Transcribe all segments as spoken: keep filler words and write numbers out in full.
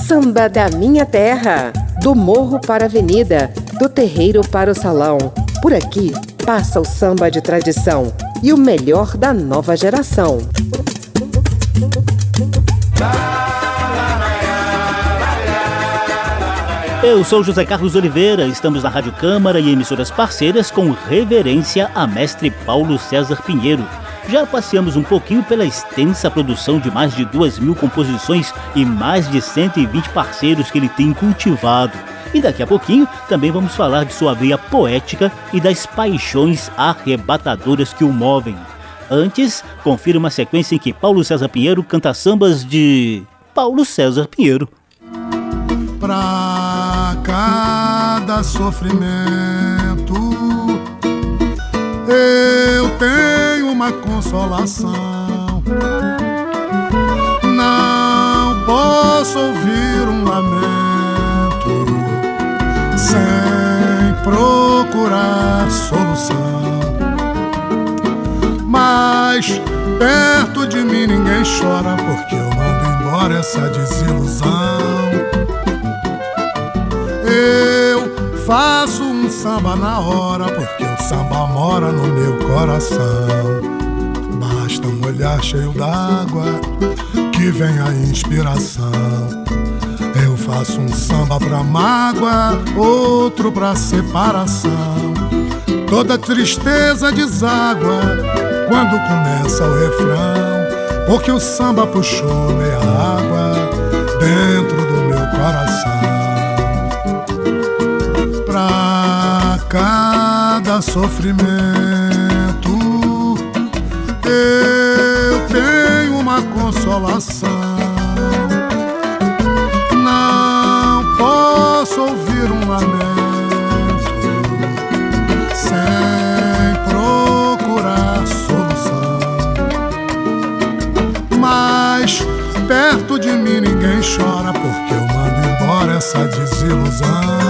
Samba da minha terra, do morro para a avenida, do terreiro para o salão. Por aqui passa o samba de tradição e o melhor da nova geração. Eu sou José Carlos Oliveira, estamos na Rádio Câmara e emissoras parceiras com reverência a mestre Paulo César Pinheiro. Já passeamos um pouquinho pela extensa produção de mais de duas mil composições e mais de cento e vinte parceiros que ele tem cultivado. E daqui a pouquinho também vamos falar de sua veia poética e das paixões arrebatadoras que o movem. Antes, confira uma sequência em que Paulo César Pinheiro canta sambas de Paulo César Pinheiro. Pra cada sofrimento eu tenho uma consolação. Não posso ouvir um lamento sem procurar solução. Mas perto de mim ninguém chora, porque eu mando embora essa desilusão. Eu faço um samba na hora, porque o samba mora no meu coração. Basta um olhar cheio d'água que vem a inspiração. Eu faço um samba pra mágoa, outro pra separação. Toda tristeza deságua quando começa o refrão, porque o samba puxou meia água dentro do meu coração. Pra cada sofrimento eu tenho uma consolação. Não posso ouvir um lamento sem procurar solução. Mas perto de mim ninguém chora, porque eu mando embora essa desilusão.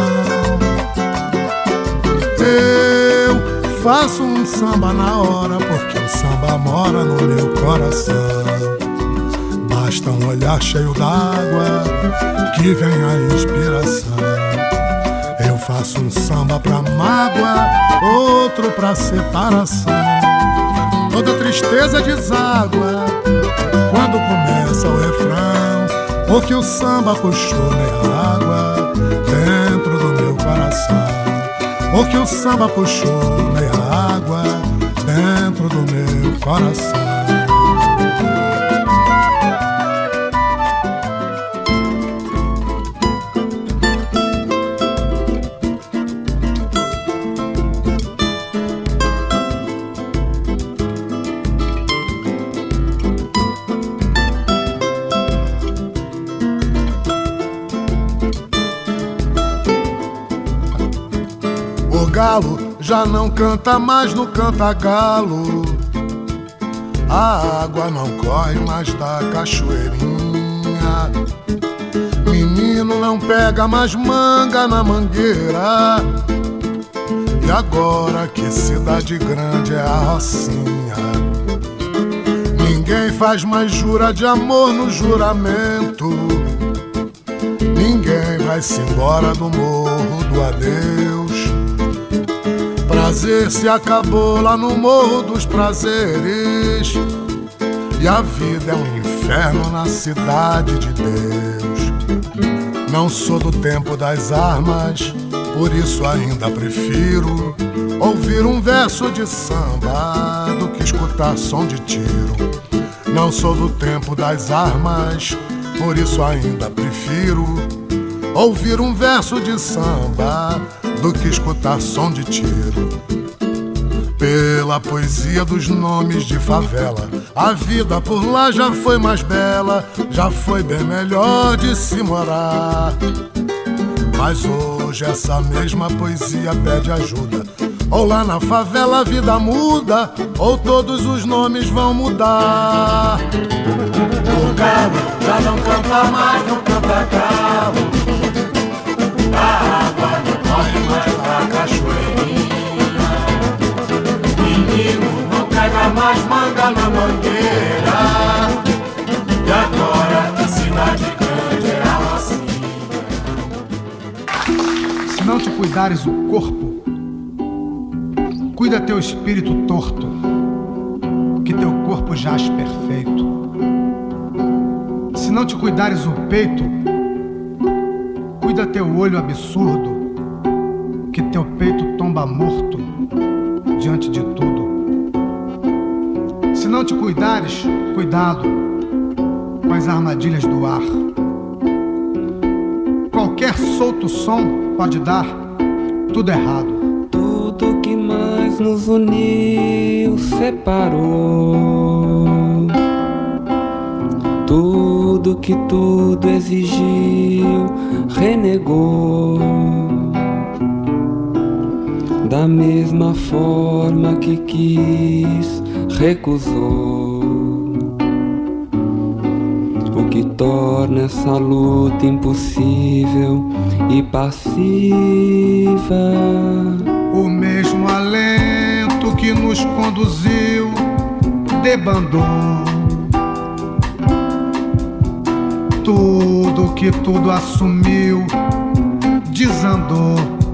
Eu faço um samba na hora, porque o samba mora no meu coração. Basta um olhar cheio d'água que vem a inspiração. Eu faço um samba pra mágoa, outro pra separação. Toda tristeza deságua quando começa o refrão, porque o samba puxou minha água dentro do meu coração. Porque o samba puxou meia água dentro do meu coração. O galo já não canta mais no canta-galo, a água não corre mais da cachoeirinha. Menino não pega mais manga na mangueira, e agora que cidade grande é a Rocinha. Ninguém faz mais jura de amor no juramento, ninguém vai-se embora do morro do adeus. Prazer se acabou lá no morro dos prazeres, e a vida é um inferno na cidade de Deus. Não sou do tempo das armas, por isso ainda prefiro ouvir um verso de samba do que escutar som de tiro. Não sou do tempo das armas, por isso ainda prefiro ouvir um verso de samba do que escutar som de tiro. Pela poesia dos nomes de favela, a vida por lá já foi mais bela, já foi bem melhor de se morar. Mas hoje essa mesma poesia pede ajuda, ou lá na favela a vida muda, ou todos os nomes vão mudar. O galo já não canta mais, não canta galo, a água não corre mais pra cachoeirinha. Menino não pega mais manga na mangueira, e agora que cidade grande é a Rocinha. cuidares o corpo, cuida teu espírito torto, que teu corpo jaz perfeito. Se não te cuidares o peito, cuida teu olho absurdo, que teu peito tomba morto diante de tudo. Se não te cuidares, cuidado com as armadilhas do ar. Qualquer solto som pode dar tudo errado. Tudo que mais nos uniu separou. Tudo que tudo exigiu renegou. Da mesma forma que quis, recusou. O que torna essa luta impossível e passiva. O mesmo alento que nos conduziu debandou. Tudo que tudo assumiu desandou.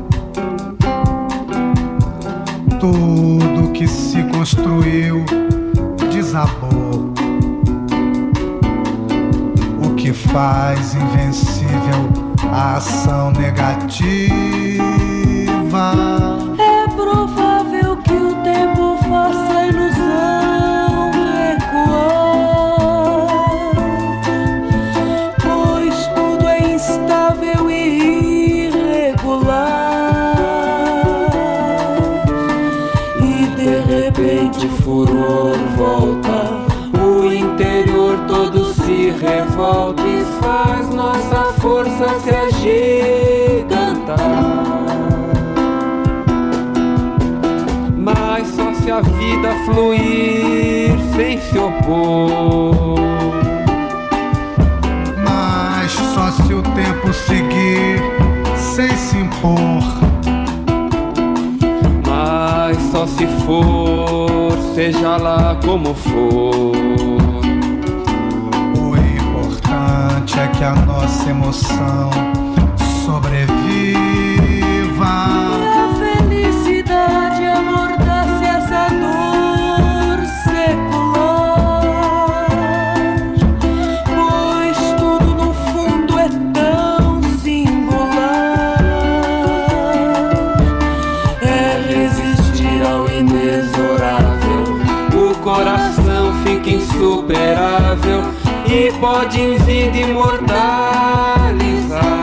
Tudo que se construiu desabou. O que faz invencível a ação negativa. É provável que o tempo faça a ilusão recuar, pois tudo é instável e irregular. E de repente furor volta, o interior todo se revolta e faz nossa força se agigantar. Mas só se a vida fluir sem se opor. Mas só se o tempo seguir sem se impor. Mas só se for, seja lá como for. O importante é que a nossa emoção sobreviva. E a felicidade amordace essa dor secular, pois tudo no fundo é tão singular. É resistir ao inexorável, o coração fica insuperável e pode em vida imortalizar.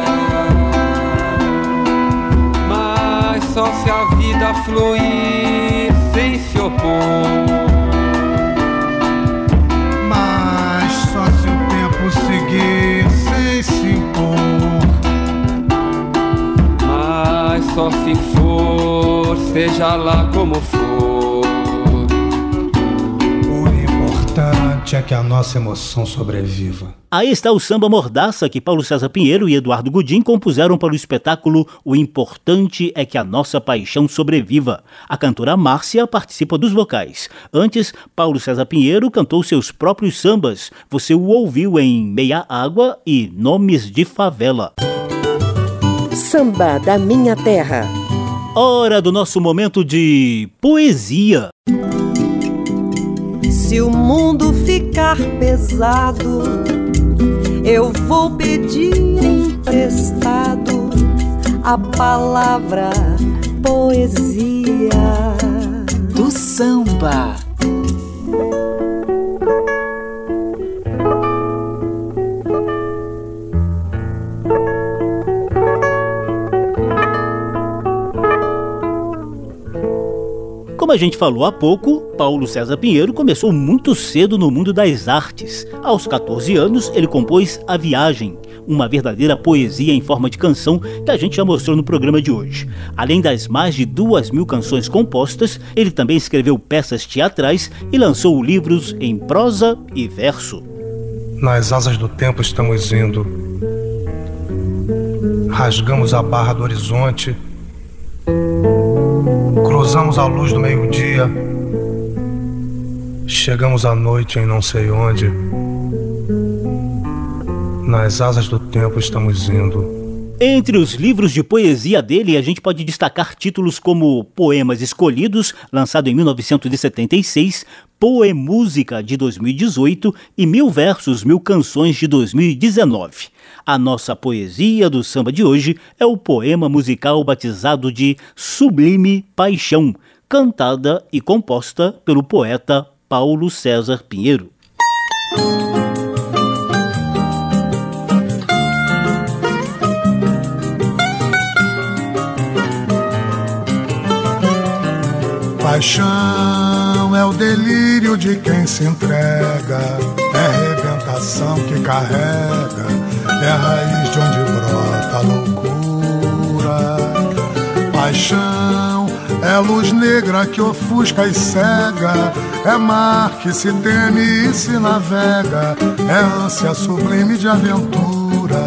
Mas só se a vida fluir sem se opor. Mas só se o tempo seguir sem se impor. Mas só se for, seja lá como for. O importante é que a nossa emoção sobreviva. Aí está o samba Mordaça que Paulo César Pinheiro e Eduardo Gudim compuseram para o espetáculo O Importante é que a Nossa Paixão Sobreviva. A cantora Márcia participa dos vocais. Antes, Paulo César Pinheiro cantou seus próprios sambas. Você o ouviu em Meia Água e Nomes de Favela. Samba da Minha Terra. Hora do nosso momento de poesia. Se o mundo ficar pesado, eu vou pedir emprestado a palavra poesia do samba. Como a gente falou há pouco, Paulo César Pinheiro começou muito cedo no mundo das artes. Aos catorze anos, ele compôs A Viagem, uma verdadeira poesia em forma de canção que a gente já mostrou no programa de hoje. Além das mais de duas mil canções compostas, ele também escreveu peças teatrais e lançou livros em prosa e verso. Nas asas do tempo estamos indo. Rasgamos a barra do horizonte. Cruzamos a luz do meio-dia. Chegamos à noite em não sei onde. Nas asas do tempo estamos indo. Entre os livros de poesia dele, a gente pode destacar títulos como Poemas Escolhidos, lançado em mil novecentos e setenta e seis, Poemúsica, de dois mil e dezoito e Mil Versos, Mil Canções, de dois mil e dezenove. A nossa poesia do samba de hoje é o poema musical batizado de Sublime Paixão, cantada e composta pelo poeta Paulo César Pinheiro. Paixão é o delírio de quem se entrega, é a arrebentação que carrega, é a raiz de onde brota a loucura. Paixão é luz negra que ofusca e cega, é mar que se teme e se navega, é ânsia sublime de aventura.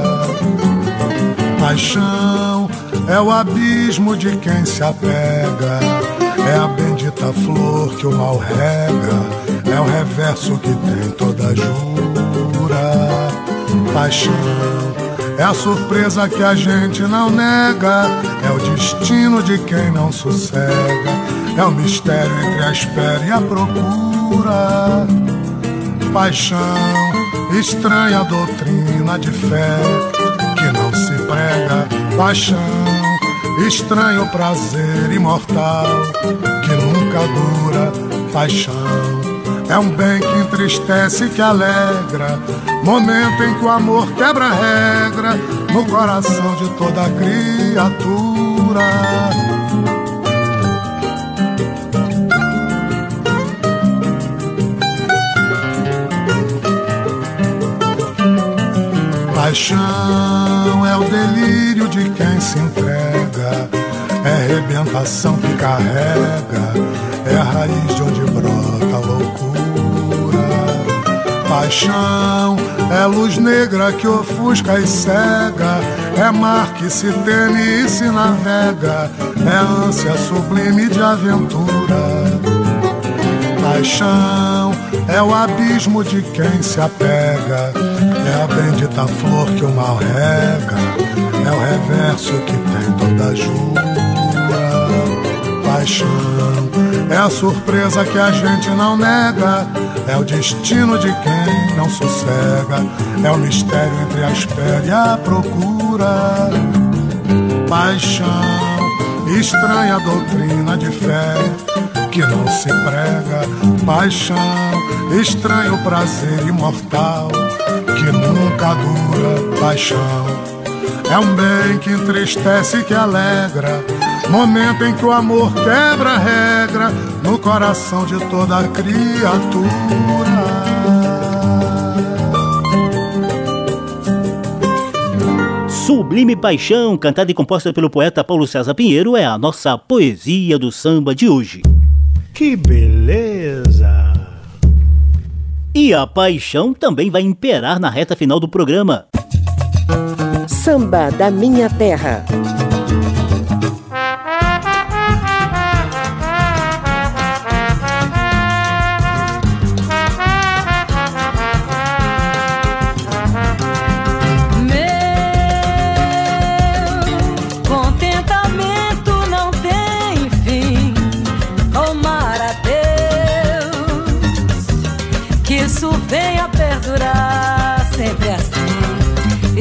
Paixão é o abismo de quem se apega, é a bendita flor que o mal rega, é o reverso que tem toda jura. Paixão é a surpresa que a gente não nega, é o destino de quem não sossega, é o mistério entre a espera e a procura. Paixão, estranha doutrina de fé que não se prega. Paixão, estranho prazer imortal que nunca dura. Paixão é um bem que entristece e que alegra, momento em que o amor quebra a regra no coração de toda criatura. Paixão é o delírio de quem se entrega, é a arrebentação que carrega, é a raiz de onde brota a loucura. Paixão é luz negra que ofusca e cega, é mar que se teme e se navega, é ânsia sublime de aventura. Paixão é o abismo de quem se apega, é a bendita flor que o mal rega, é o reverso que tem toda jura. Paixão é a surpresa que a gente não nega, é o destino de quem não sossega, é o mistério entre a espera e a procura. Paixão, estranha doutrina de fé que não se prega. Paixão, estranho prazer imortal que nunca dura. Paixão é um bem que entristece e que alegra, momento em que o amor quebra a regra no coração de toda criatura. Sublime Paixão, cantada e composta pelo poeta Paulo César Pinheiro, é a nossa poesia do samba de hoje. Que beleza! E a paixão também vai imperar na reta final do programa. Samba da Minha Terra. Venha perdurar sempre assim.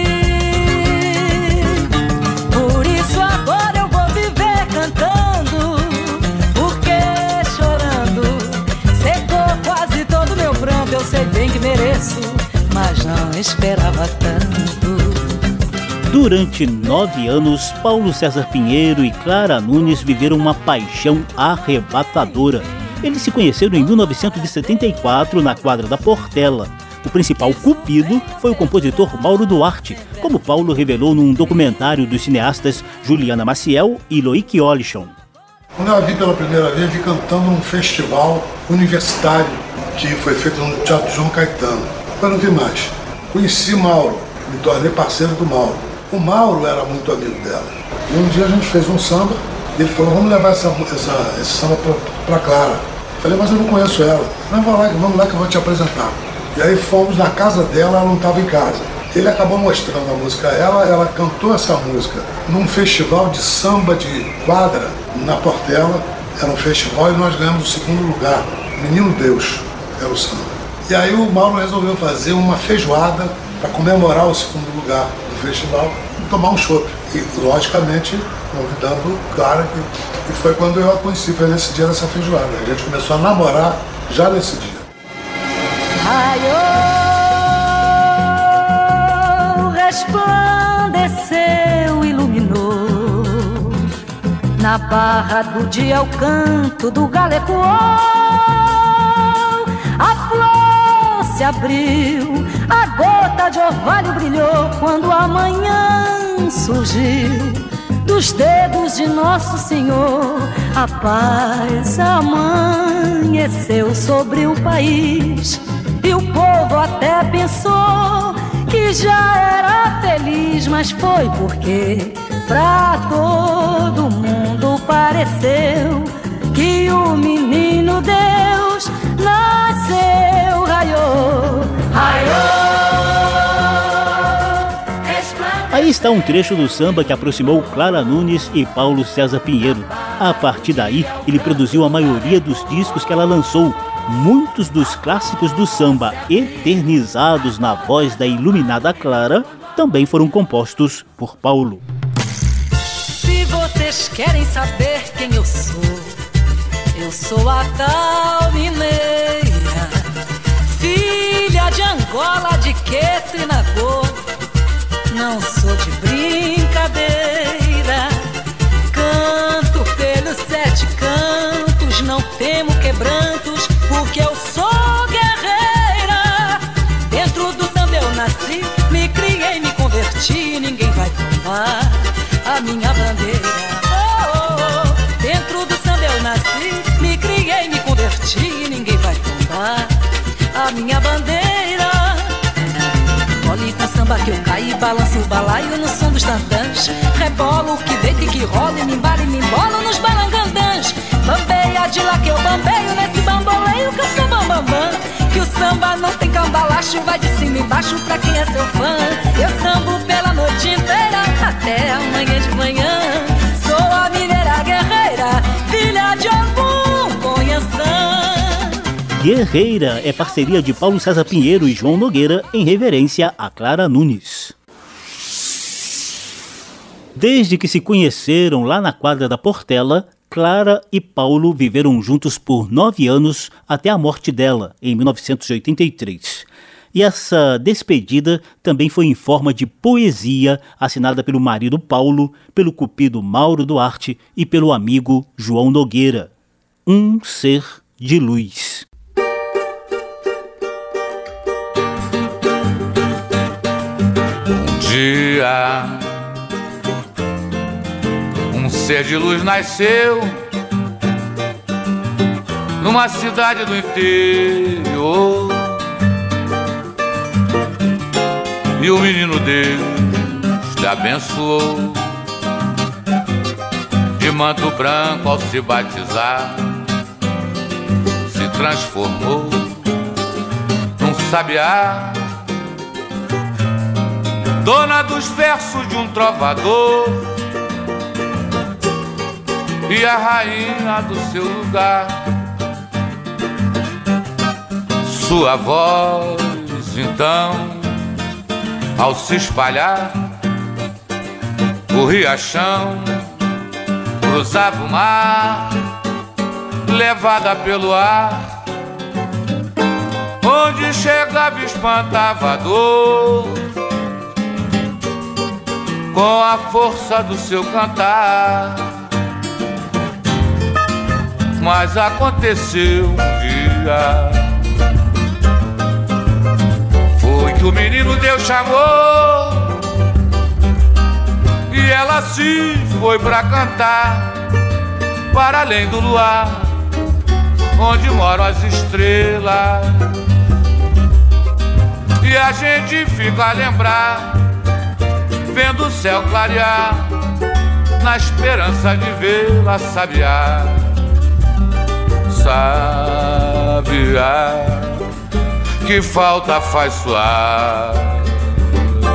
E por isso agora eu vou viver cantando, porque chorando secou quase todo meu pranto. Eu sei bem que mereço, mas não esperava tanto. Durante nove anos, Paulo César Pinheiro e Clara Nunes viveram uma paixão arrebatadora. Eles se conheceram em mil novecentos e setenta e quatro na quadra da Portela. O principal cupido foi o compositor Mauro Duarte, como Paulo revelou num documentário dos cineastas Juliana Maciel e Loic Olichon. Quando eu a vi pela primeira vez, vi cantando num festival universitário que foi feito no Teatro João Caetano. Eu não vi mais. Conheci Mauro, me tornei parceiro do Mauro. O Mauro era muito amigo dela. E um dia a gente fez um samba e ele falou, vamos levar essa, essa, esse samba pra, pra Clara. Falei, mas eu não conheço ela. Não, vamos lá, vamos lá que eu vou te apresentar. E aí fomos na casa dela, ela não estava em casa. Ele acabou mostrando a música a ela, ela cantou essa música num festival de samba de quadra na Portela. Era um festival e nós ganhamos o segundo lugar. Menino Deus era o samba. E aí o Mauro resolveu fazer uma feijoada para comemorar o segundo lugar do festival e tomar um chopp. E, logicamente, convidando Clara, que, e foi quando eu a conheci, foi nesse dia dessa feijoada. A gente começou a namorar já nesse dia. Raiou, resplandeceu, iluminou. Na barra do dia o canto do galo ecoou. A flor se abriu, a gota de orvalho brilhou quando a manhã surgiu. Dos dedos de Nosso Senhor, a paz amanheceu sobre o país. E o povo até pensou que já era feliz, mas foi porque pra todo mundo pareceu que o menino Deus nasceu. Raiou, raiou. Aí está um trecho do samba que aproximou Clara Nunes e Paulo César Pinheiro. A partir daí, ele produziu a maioria dos discos que ela lançou. Muitos dos clássicos do samba, eternizados na voz da iluminada Clara, também foram compostos por Paulo. Se vocês querem saber quem eu sou, eu sou a tal mineira, filha de Angola, de Queto e Nagô. Não sou de brincadeira, canto pelos sete cantos, não temo quebrantos, porque eu sou guerreira. Dentro do samba eu nasci, me criei, me converti, ninguém vai tomar a minha bandeira. Oh, oh, oh. Dentro do samba eu nasci, me criei, me converti, ninguém vai tomar a minha bandeira. Olhe com samba que eu caí, balanço o balaio no som dos tantãs. Rebolo que deita e que rola e me embala e me embolo nos balangandãs. Bambeia de lá que eu bambeio nesse bamboleio que eu sou bambambam. Que o samba não tem cambalacho, vai de cima e baixo pra quem é seu fã. Eu sambo pela noite inteira até amanhã de manhã. Sou a mineira guerreira, filha de algum conheção. Guerreira é parceria de Paulo César Pinheiro e João Nogueira em reverência a Clara Nunes. Desde que se conheceram lá na quadra da Portela, Clara e Paulo viveram juntos por nove anos até a morte dela, em mil novecentos e oitenta e três. E essa despedida também foi em forma de poesia assinada pelo marido Paulo, pelo cupido Mauro Duarte e pelo amigo João Nogueira. Um ser de luz. Dia, um ser de luz nasceu numa cidade do interior, e o menino Deus te abençoou. De manto branco ao se batizar, se transformou num sabiá, dona dos versos de um trovador e a rainha do seu lugar. Sua voz, então, ao se espalhar, o riachão cruzava o mar, levada pelo ar, onde chegava espantava a dor, com a força do seu cantar. Mas aconteceu um dia, foi que o menino Deus chamou, e ela se foi pra cantar para além do luar, onde moram as estrelas. E a gente fica a lembrar, vendo o céu clarear, na esperança de vê-la sabiá. Sabiá, que falta faz suar.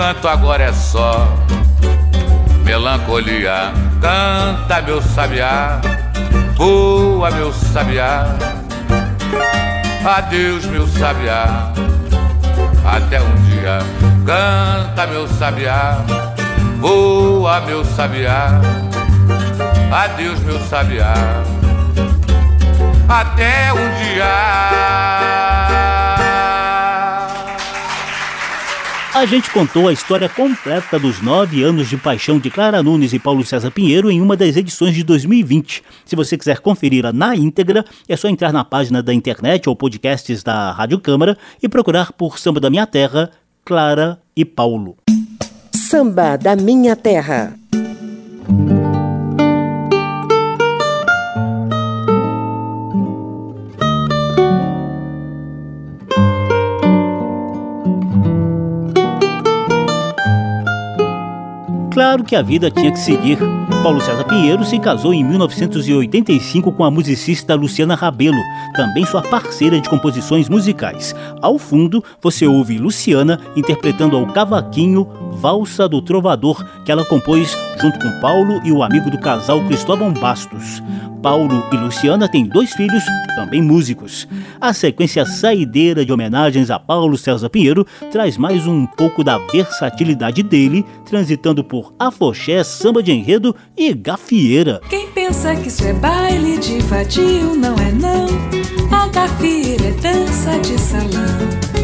canto agora é só melancolia. Canta, meu sabiá, voa, meu sabiá. Adeus, meu sabiá, até um dia. Canta, meu sabiá, voa, meu sabiá. Adeus, meu sabiá, até um dia. A gente contou a história completa dos nove anos de paixão de Clara Nunes e Paulo César Pinheiro em uma das edições de dois mil e vinte. Se você quiser conferi-la na íntegra, é só entrar na página da internet ou podcasts da Rádio Câmara e procurar por Samba da Minha Terra, Clara e Paulo. Samba da Minha Terra. Claro que a vida tinha que seguir. Paulo César Pinheiro se casou em mil novecentos e oitenta e cinco com a musicista Luciana Rabelo, também sua parceira de composições musicais. Ao fundo, você ouve Luciana interpretando ao cavaquinho Valsa do Trovador, que ela compôs junto com Paulo e o amigo do casal Cristóvão Bastos. Paulo e Luciana têm dois filhos, também músicos. A sequência saideira de homenagens a Paulo César Pinheiro traz mais um pouco da versatilidade dele, transitando por afoxé, samba de enredo e gafieira. Quem pensa que isso é baile de vadio, não é não. A gafieira é dança de salão.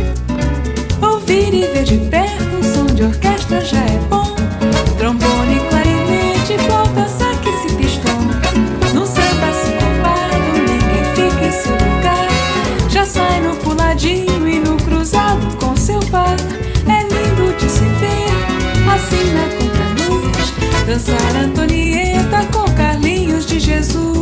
Ouvir e ver de perto um som de orquestra já é bom. Trombone, clarinete, flauta, saque esse pistão. No samba sincopado, ninguém fica em seu lugar. Já sai no puladinho e no cruzado com seu par. É lindo de se ver, assim na contraluz. Dançar Antonieta com Carlinhos de Jesus.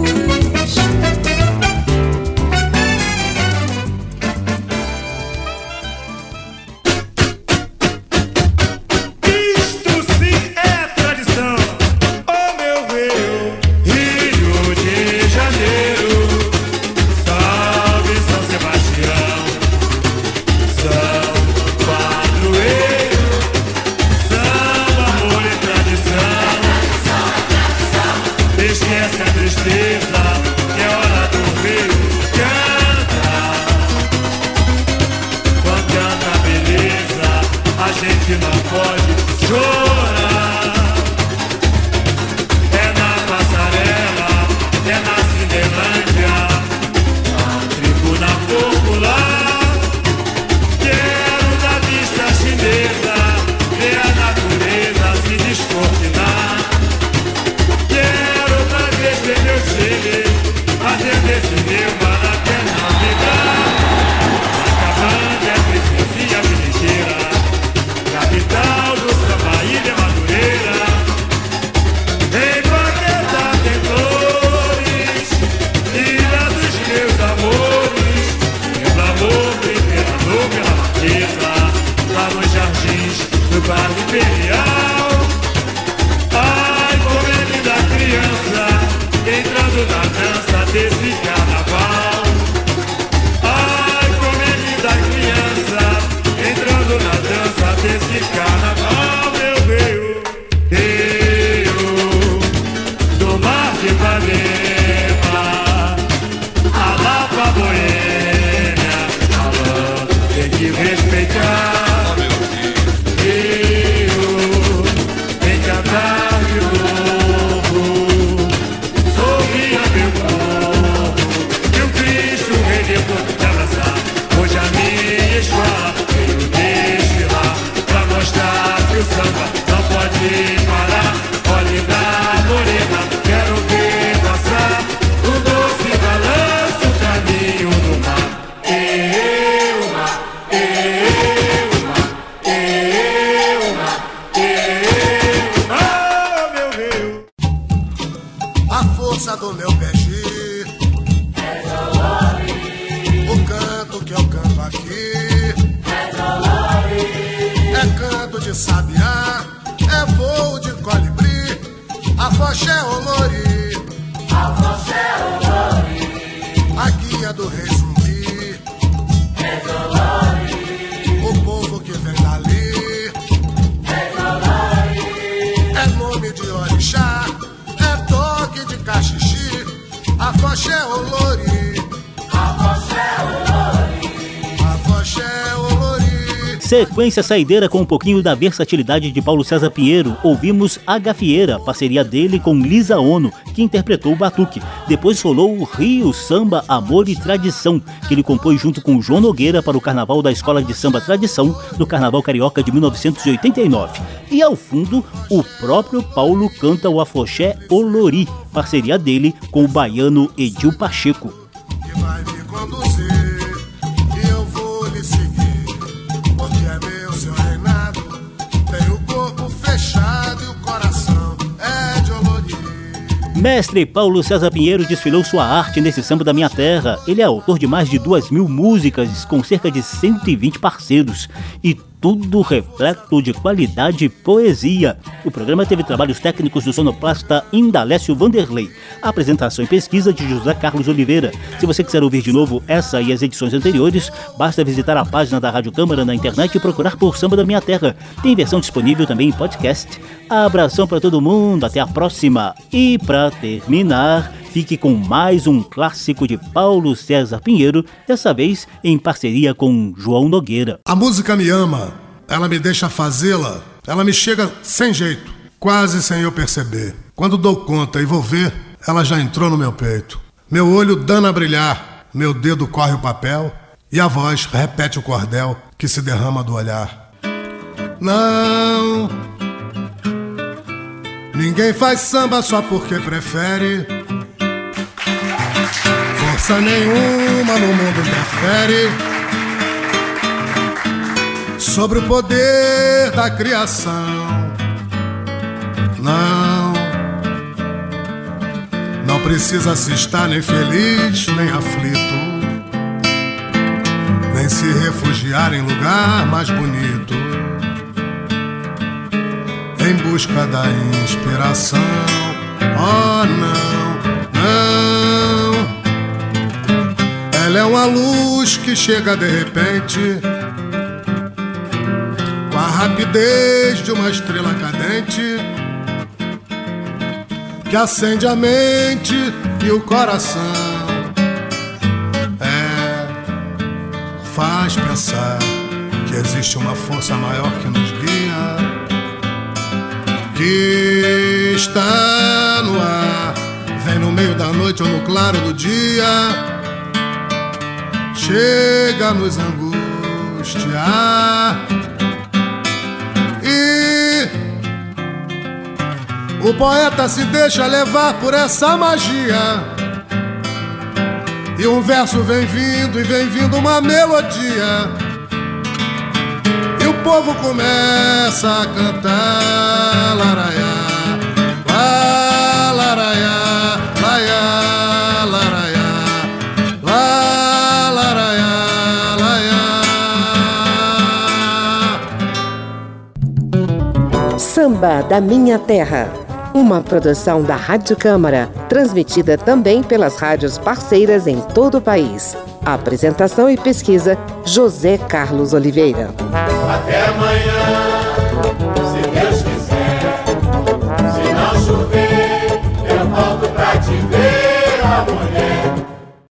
O povo que vem dali Afoxé Olori, afoxé Olori, afoxé Olori. Sequência saideira com um pouquinho da versatilidade de Paulo César Pinheiro. Ouvimos A Gafieira, parceria dele com Lisa Ono, que interpretou o batuque. Depois rolou o Rio Samba, Amor e Tradição, que ele compôs junto com João Nogueira para o Carnaval da Escola de Samba Tradição, no Carnaval Carioca de mil novecentos e oitenta e nove. E ao fundo, o próprio Paulo canta o Afoxé Olori, parceria dele com o baiano Edil Pacheco. Que vai me conduzir e eu vou lhe seguir, porque é meu seu reinado. Tem o corpo fechado e o coração é de Olori. Mestre Paulo César Pinheiro desfilou sua arte nesse samba da minha terra. Ele é autor de mais de duas mil músicas, com cerca de cento e vinte parceiros, e tudo repleto de qualidade e poesia. O programa teve trabalhos técnicos do sonoplasta Indalécio Vanderlei, a apresentação e pesquisa de José Carlos Oliveira. Se você quiser ouvir de novo essa e as edições anteriores, basta visitar a página da Rádio Câmara na internet e procurar por Samba da Minha Terra. Tem versão disponível também em podcast. Abração para todo mundo, até a próxima. E para terminar, fique com mais um clássico de Paulo César Pinheiro, dessa vez em parceria com João Nogueira. A música me ama, ela me deixa fazê-la, ela me chega sem jeito, quase sem eu perceber. Quando dou conta e vou ver, ela já entrou no meu peito. Meu olho dana a brilhar, meu dedo corre o papel e a voz repete o cordel que se derrama do olhar. Não, ninguém faz samba só porque prefere. Força nenhuma no mundo interfere sobre o poder da criação. Não, não precisa se estar nem feliz, nem aflito, nem se refugiar em lugar mais bonito, em busca da inspiração. Oh, não, não. Ela é uma luz que chega de repente, com a rapidez de uma estrela cadente, que acende a mente e o coração. É, faz pensar que existe uma força maior que nos guia, que está no ar, vem no meio da noite ou no claro do dia, chega a nos angustiar. E o poeta se deixa levar por essa magia, e um verso vem vindo e vem vindo uma melodia, e o povo começa a cantar laraiá, lá, laraiá, laiá, laraiá, lá, laraiá, laiá. Samba da Minha Terra, uma produção da Rádio Câmara, transmitida também pelas rádios parceiras em todo o país. Apresentação e pesquisa, José Carlos Oliveira. Até amanhã.